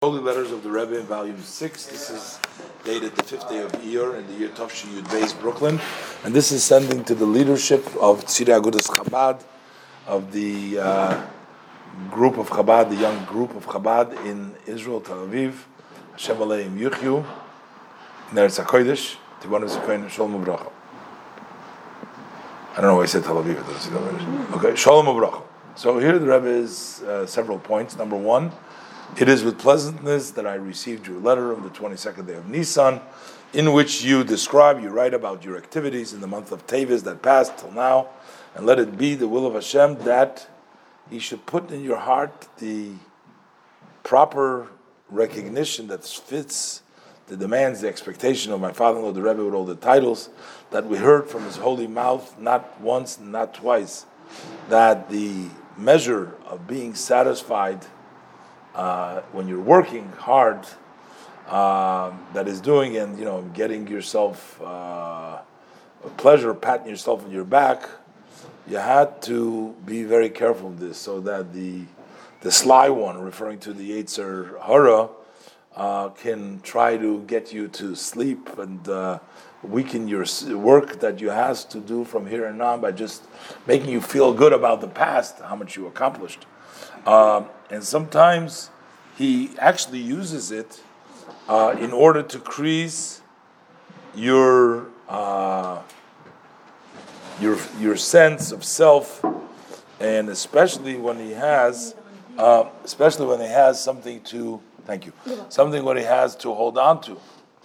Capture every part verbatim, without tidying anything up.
Holy Letters of the Rebbe in Volume six. This is dated the fifth day of Iyar in the year Tafshi Yud Beis, Brooklyn. And this is sending to the leadership of Tzidei Agudas Chabad, of the uh, group of Chabad, the young group of Chabad in Israel, Tel Aviv. Hashem Aleim Yuchyu, in Eretz HaKodesh, Tibbanu Zikayin, Shalom Uvracha. I don't know why I said Tel Aviv. It doesn't say Tel Aviv. Okay, Shalom Uvracha. So here the Rebbe is uh, several points. Number one, it is with pleasantness that I received your letter of the twenty-second day of Nisan, in which you describe, you write about your activities in the month of Teves that passed till now, and let it be the will of Hashem that He should put in your heart the proper recognition that fits the demands, the expectation of my father-in-law, the Rebbe, with all the titles that we heard from his holy mouth, not once, not twice, that the measure of being satisfied Uh, when you're working hard, uh, that is doing and you know getting yourself uh, a pleasure, patting yourself on your back, you had to be very careful of this, so that the the sly one, referring to the Yetzer Hara, uh, can try to get you to sleep and uh, weaken your work that you has to do from here and on by just making you feel good about the past, how much you accomplished. Uh, and sometimes he actually uses it uh, in order to increase your uh, your your sense of self, and especially when he has, uh, especially when he has something to thank you, something what he has to hold on to.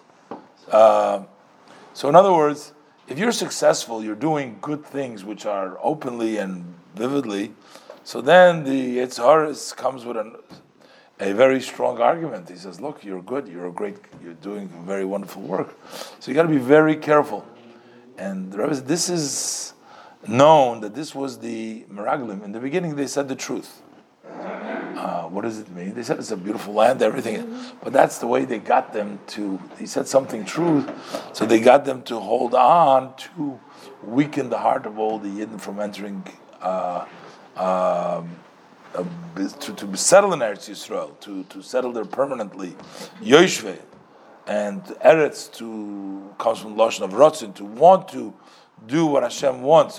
Uh, so, in other words, if you're successful, you're doing good things which are openly and vividly. So then the Yetzer Hara comes with an, a very strong argument. He says, look, you're good, you're a great, you're doing very wonderful work. So you got to be very careful. And the Rebbe said, this is known that this was the Meraglim. In the beginning they said the truth. Uh, what does it mean? They said it's a beautiful land, everything. But that's the way they got them to, he said something true, so they got them to hold on to weaken the heart of all the Yidden from entering uh, Um, to, to settle in Eretz Yisrael, to, to settle there permanently, Yoshve, and Eretz to comes from Lashon of Ratzin, to want to do what Hashem wants,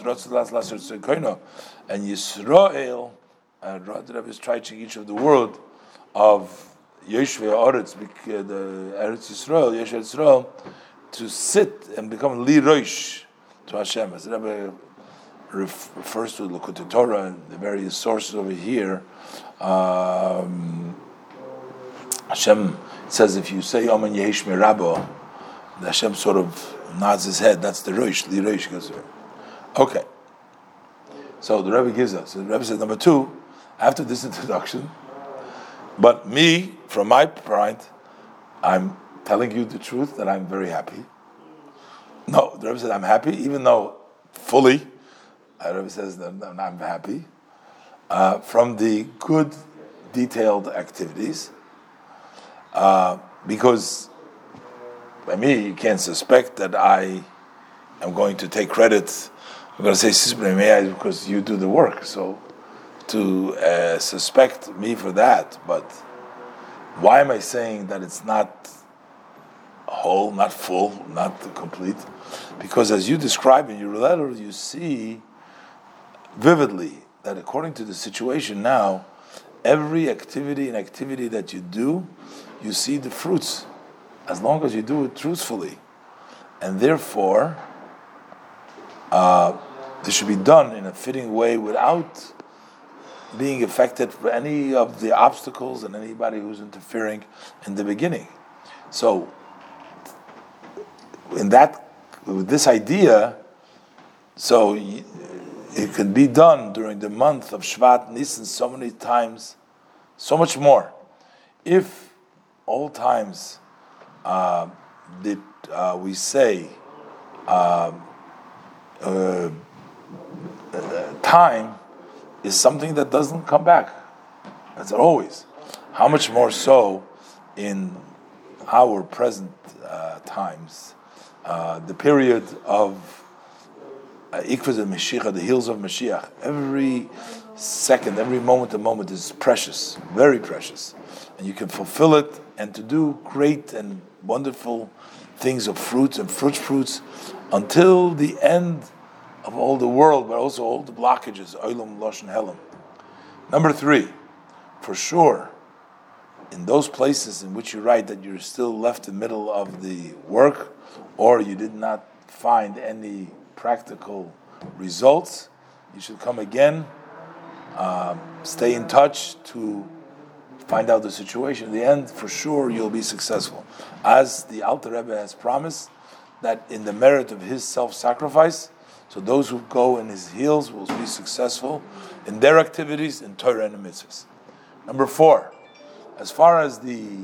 and Yisrael, uh, Rebbe is trying each of the word of Yoshve Eretz, the Eretz Yisrael, Yoshve Yisrael, to sit and become Li Rosh to Hashem, as Rebbe refers to Likutei Torah and the various sources over here. Um, Hashem says if you say Amen Yehish Mirabo, the Hashem sort of nods his head. That's the Rosh, the Rosh goes there. Okay. So the Rebbe gives us. The Rebbe says number two, after this introduction, but me, from my point, I'm telling you the truth that I'm very happy. No, the Rebbe said I'm happy, even though fully. The Rebbe says that I'm happy uh, from the good, detailed activities, uh, because by me you can't suspect that I am going to take credit. I'm going to say because you do the work. So to uh, suspect me for that, but why am I saying that it's not whole, not full, not complete? Because as you describe in your letter, you see vividly that according to the situation now, every activity and activity that you do, you see the fruits, as long as you do it truthfully. And therefore, uh, this should be done in a fitting way without being affected by any of the obstacles and anybody who's interfering in the beginning. So, in that, with this idea, so it can be done during the month of Shvat Nisan so many times, so much more. If all times uh, that uh, we say uh, uh, time is something that doesn't come back. That's always. How much more so in our present uh, times, uh, the period of Ikvaz of Mashiach, the heels of Mashiach. Every second, every moment, a moment is precious, very precious. and you can fulfill it, and to do great and wonderful things of fruits and fruit fruits until the end of all the world, but also all the blockages, Olam Loshen Helam. Number three, for sure, in those places in which you write that you're still left in the middle of the work, or you did not find any practical results, you should come again, uh, stay in touch to find out the situation. In the end, for sure, you'll be successful. As the Alter Rebbe has promised, that in the merit of his self-sacrifice, so those who go in his heels will be successful in their activities in Torah and mitzvahs. Number four, as far as the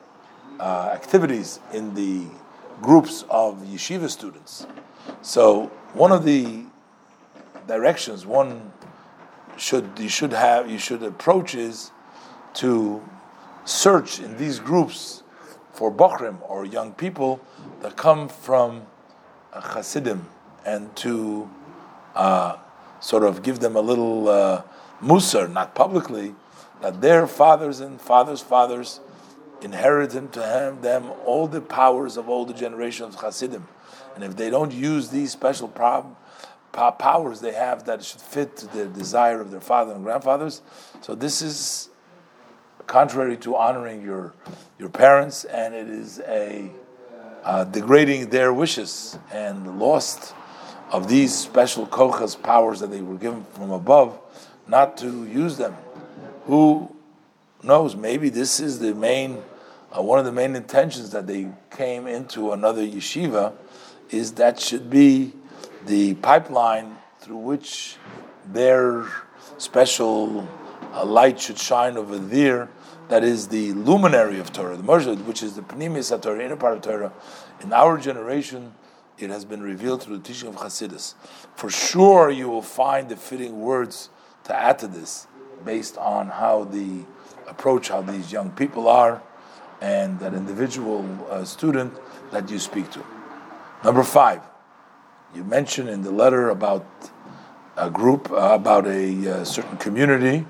uh, activities in the groups of yeshiva students, so one of the directions one should you should have you should approach is to search in these groups for bochrim or young people that come from uh, Hasidim, and to uh, sort of give them a little uh, musar, not publicly, that their fathers and fathers' fathers inherited to him, them all the powers of all the generations of Hasidim. And if they don't use these special prob- po- powers they have that should fit to the desire of their father and grandfathers, so this is contrary to honoring your your parents, and it is a uh, degrading their wishes and lost of these special kochas powers that they were given from above, not to use them. Who knows? Maybe this is the main, uh, one of the main intentions that they came into another yeshiva, is that should be the pipeline through which their special uh, light should shine over there. That is the luminary of Torah, the Moshe, which is the Pnimis Torah, inner part of Torah. In our generation, it has been revealed through the teaching of Hasidus. For sure, you will find the fitting words to add to this, based on how the approach, how these young people are, and that individual uh, student that you speak to. Number five, you mentioned in the letter about a group, uh, about a uh, certain community.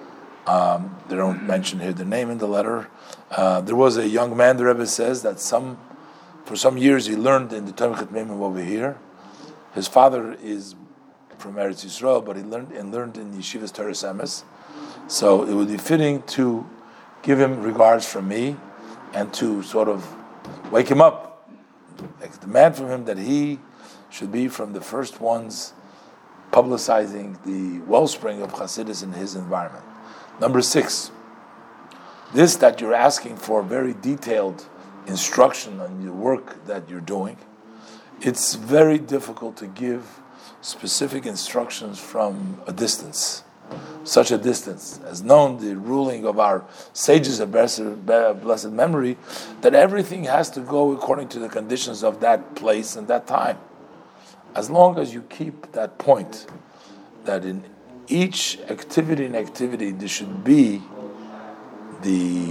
Um, they don't mention here the name in the letter. Uh, there was a young man, the Rebbe says, that some, for some years he learned in the Talmid Chacham over here. His father is from Eretz Yisrael, but he learned and learned in Yeshivas Torah Emes. So it would be fitting to give him regards from me, and to sort of wake him up, like demand from him that he should be from the first ones publicizing the wellspring of Hasidus in his environment. Number six, this that you're asking for very detailed instruction on your work that you're doing, it's very difficult to give specific instructions from a distance, such a distance. As known, the ruling of our sages of blessed memory, that everything has to go according to the conditions of that place and that time. As long as you keep that point, that in each activity and activity there should be the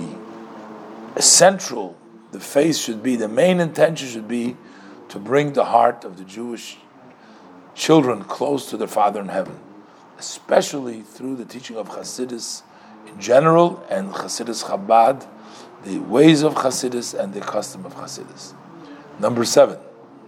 central, the face should be, the main intention should be to bring the heart of the Jewish children close to their Father in heaven, especially through the teaching of Hasidus in general and Hasidus Chabad, the ways of Hasidus and the custom of Hasidus. Number seven,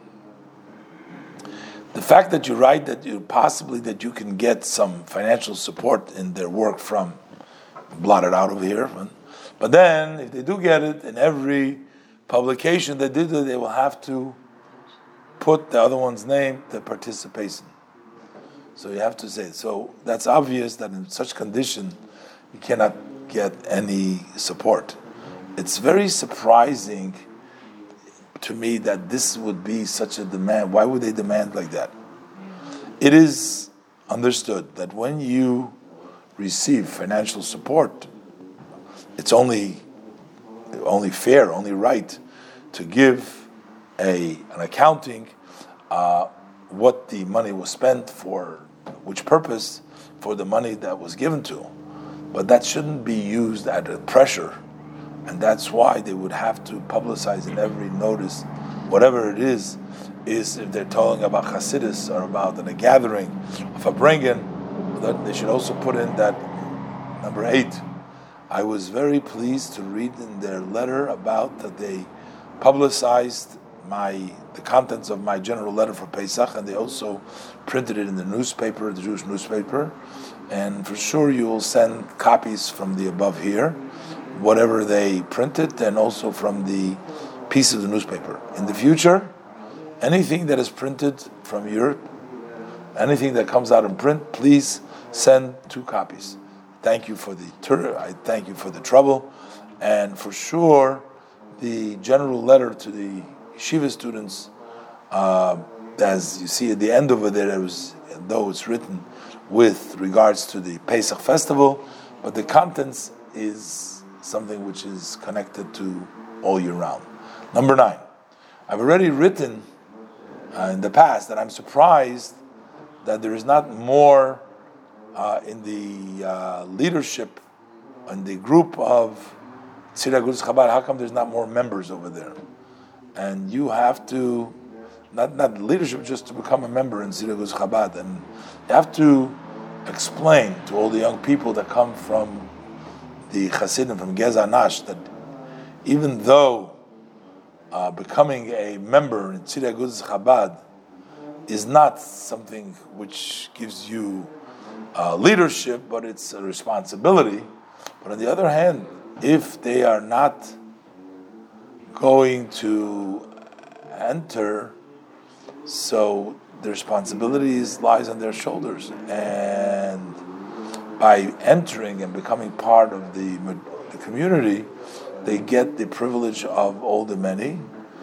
the fact that you write that you possibly that you can get some financial support in their work from, blotted out over here, but then if they do get it, in every publication they did it, they will have to put the other one's name that participates in. So you have to say it. So that's obvious that in such condition you cannot get any support. It's very surprising to me that this would be such a demand. Why would they demand like that? It is understood that when you receive financial support, it's only only fair, only right to give a an accounting uh, what the money was spent for, which purpose for the money that was given to. But that shouldn't be used at a pressure. And that's why they would have to publicize in every notice, whatever it is, is if they're talking about Hasidus or about a gathering of a bringen, that they should also put in that number eight, I was very pleased to read in their letter about that they publicized my the contents of my general letter for Pesach, and they also printed it in the newspaper, the Jewish newspaper. And for sure you will send copies from the above here, whatever they printed, and also from the piece of the newspaper. In the future, anything that is printed from Europe, anything that comes out in print, please send two copies. Thank you for the tur- I thank you for the trouble, and for sure, the general letter to the yeshiva students, uh, as you see at the end over there, it was, though it's written with regards to the Pesach festival, but the contents is something which is connected to all year round. Number nine, I've already written uh, in the past that I'm surprised that there is not more uh, in the uh, leadership, in the group of Tzira Agudas Chabad. How come there's not more members over there? And you have to, not not leadership, just to become a member in Tzira Agudas Chabad, and you have to explain to all the young people that come from the Hasidim, from Geza Nash, that even though uh, becoming a member in Tzira Agudas Chabad is not something which gives you uh, leadership, but it's a responsibility. But on the other hand, if they are not going to enter, so the responsibility lies on their shoulders. And by entering and becoming part of the, the community, they get the privilege of all the many,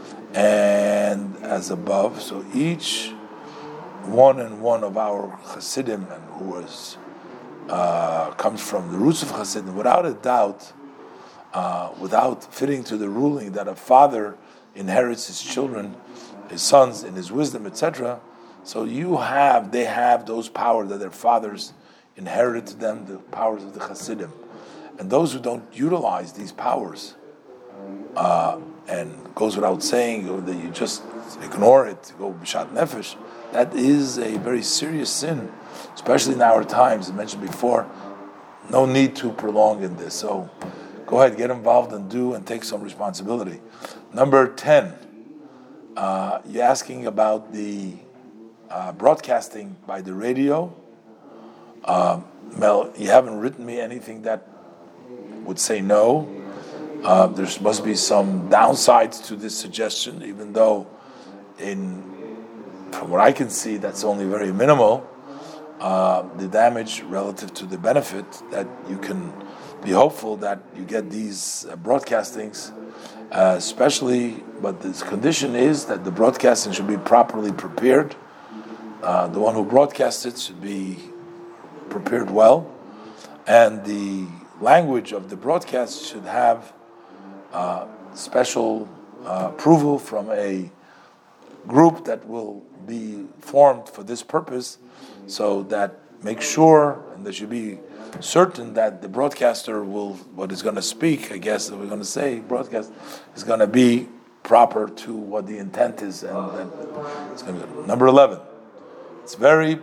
and as above. So each one and one of our Hasidim, and who was uh, comes from the roots of Hasidim, without a doubt, uh, without fitting to the ruling that a father inherits his children, his sons, in his wisdom, et cetera. So you have, they have those powers that their fathers inherited to them, the powers of the Hasidim. And those who don't utilize these powers, uh, and goes without saying, or that you just ignore it, go b'shat nefesh, that is a very serious sin, especially in our times. As mentioned before, no need to prolong in this. So go ahead, get involved and do and take some responsibility. Number ten, uh, you're asking about the uh, broadcasting by the radio. Uh, Mel, you haven't written me anything that would say no. Uh, there must be some downsides to this suggestion, even though, in from what I can see, that's only very minimal. Uh, the damage relative to the benefit, that you can be hopeful that you get these uh, broadcastings, uh, especially, but this condition is that the broadcasting should be properly prepared. Uh, the one who broadcasts it should be prepared well, and the language of the broadcast should have uh, special uh, approval from a group that will be formed for this purpose, so that make sure, and they should be certain that the broadcaster will, what is going to speak, I guess that we're going to say, broadcast, is going to be proper to what the intent is, and that it's going to be. Number eleven, it's very,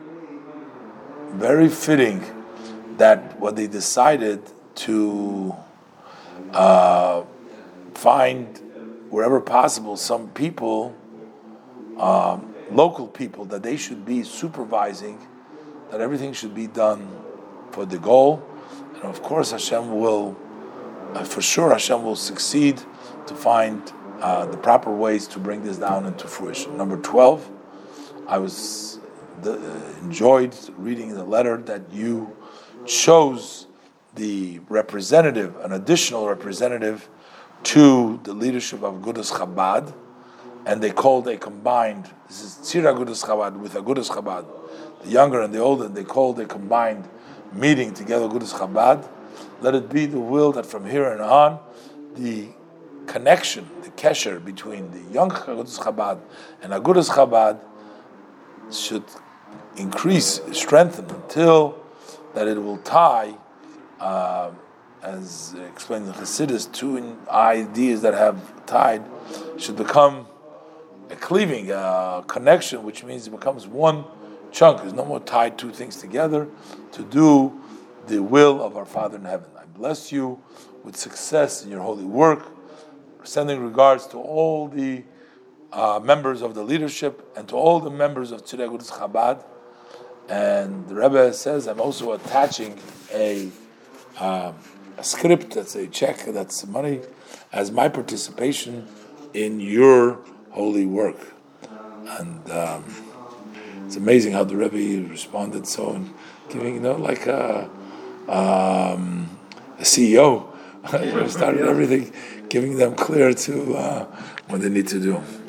very fitting that what they decided to uh, find, wherever possible, some people, um, local people, that they should be supervising, that everything should be done for the goal. And of course Hashem will, uh, for sure Hashem will succeed to find uh, the proper ways to bring this down into fruition. Number twelve, I was the, uh, enjoyed reading the letter that you chose the representative, an additional representative to the leadership of Agudas Chabad, and they called a combined, this is Tzira Agudas Chabad with Agudas Chabad, the younger and the older, and they called a combined meeting together, Agudas Chabad. Let it be the will that from here and on, the connection, the kesher between the young Agudas Chabad and Agudas Chabad should increase, strengthen, until that it will tie, uh, as explained in Chassidus, two ideas that have tied should become a cleaving, a connection, which means it becomes one chunk. There's no more tied two things together to do the will of our Father in heaven. I bless you with success in your holy work, sending regards to all the uh, members of the leadership and to all the members of Tzidei Agudas Chabad. And the Rebbe says, I'm also attaching a, um, a script, that's a check, that's money, as my participation in your holy work. And um, it's amazing how the Rebbe responded so, and giving, you know, like a, um, a C E O, started everything, giving them clear to uh, what they need to do.